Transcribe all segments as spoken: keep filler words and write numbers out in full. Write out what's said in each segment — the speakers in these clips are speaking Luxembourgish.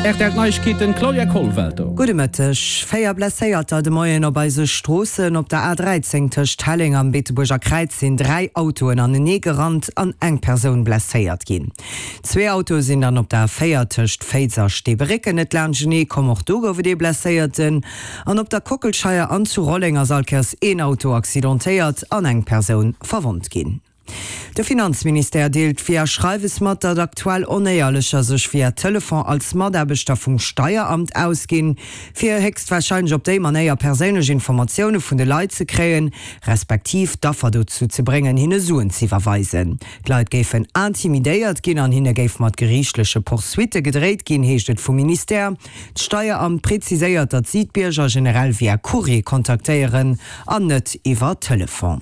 Echt Neuigkeiten Claudia Kohlwelter. Gute Mittag. Feier blessiert de Moien op bei se Strassen op der A dreizehn Tisch Telling am Beteburger Kreuz sind drei Autoen an den Negerrand an eng Person blessiert gin. Zwei Autos sind dann op der Feiertisch Pfeizer Stebericken net Landgenie kom auch do gowe de blessierten an op der Kockelscheier an zu Rollinger Salkers een Auto accidentéiert an eng Person verwundt gin. Der Finanzminister deelt fir Schreiwesmat dat aktuell oneierlecher sech fir Telefon als Maderbeter vum Steueramt ausgin, fir hext wahrscheinlich op déi man eier perélech Informationoune vun de Leiit ze kreen, respektiv daffer dazu ze bringen hinne Suen ze verweisen. Gleit géfen antimidéiert ginn an hinne géif mat gerichtleche Poursuite gedréet ginn heeschtet vum Minister. D'Steueramt preziséiert dat Südbierger generell via Courrier kontaktéieren an net iwwer Telefon.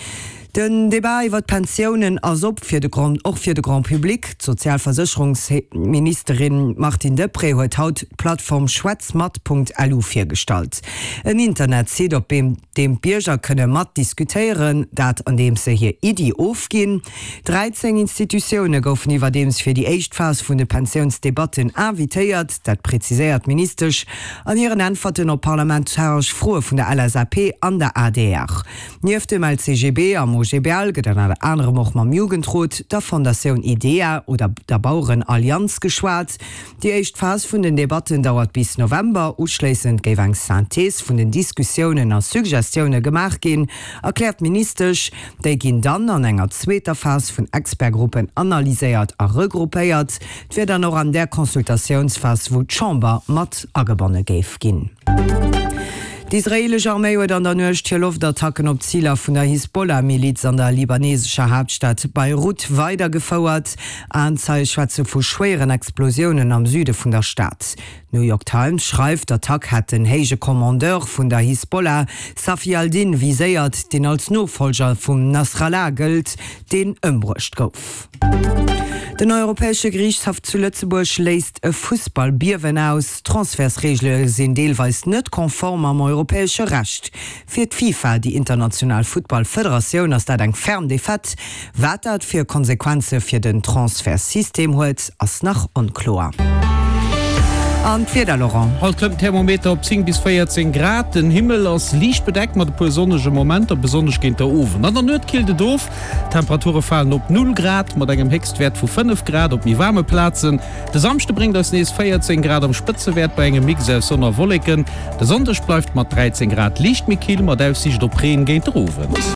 Den Debat iwwer Pensionen as op fir de Grand och fir de Grand Publik. Sozialversicherungsministerin Martin Depré huet haut Plattform schwatzmat punkt l u firstalt. Ein Internet seet op dem dem Bierger könne mat diskutieren, dat an dem se hier Idi ofgin. dreizehn Institutionen goufen iwwer dems fir die Echtphase vun de Pensionsdebatten invitéiert, dat preziséiert ministerisch an ihren Antworten op parlamentarisch Froe vun der L S A P an der A D R. Nieef dem L C G B am G B L get an der andere moch mam Jugendrot der Fondation Idea oder der Bauernallianz geschwaart. Die Echtphase vun den Debatten dauert bis November, uschließend géif eng Synthese vun den Diskussionen an Suggestionen gemacht gin, erklärt ministerisch, déi gin dann an enger zweter Phase vun Expertgruppen analyséiert a regroupéiert, fir dann noch an der Konsultationsphase wo d'Chamber mat agebonne géif gin. Die israelische Armee huet an der Nøcht Luftattacken op Zieler vun der Hisbollah-Miliz an der libanesischer Hauptstadt Beirut weitergefauert, Anzahl Schwätze vu schweren Explosionen am Süde vun der Stadt. New York Times schreibt, der Attack hat den heige Kommandeur vun der Hisbollah, Safi al-Din, viséiert, den als Nachfolger vum Nasrallah gilt, den ëmbrucht gouf. Den Europäische Gerichtshof zu Lützeburg lässt e Fußball-Bierwen aus. Transfersregeln sind deelweis net konform am europäische Recht. Für die FIFA, die International Football Föderation, ist das ein Ferndefekt. Was das für Konsequenzen für den Transfersystem hat, ist noch unklar. Und wieder Laurent. Halt klappt Thermometer op zehn bis vierzehn Grad, den Himmel aus Licht bedeckt mat de sonnige Momente, besonders geht der Ofen. An der Nord kilde doof, Temperaturen fallen op null Grad, mit einem Höchstwert von fünf Grad op die warme Plätzen. Der Samste bringt das nächste vierzehn Grad am Spitzewert bei einem Mix aus Sonne Wolken. Der Sonntag bleibt mit dreizehn Grad Licht mit Kiel, mit Aussicht auf Regen geht der Ofen.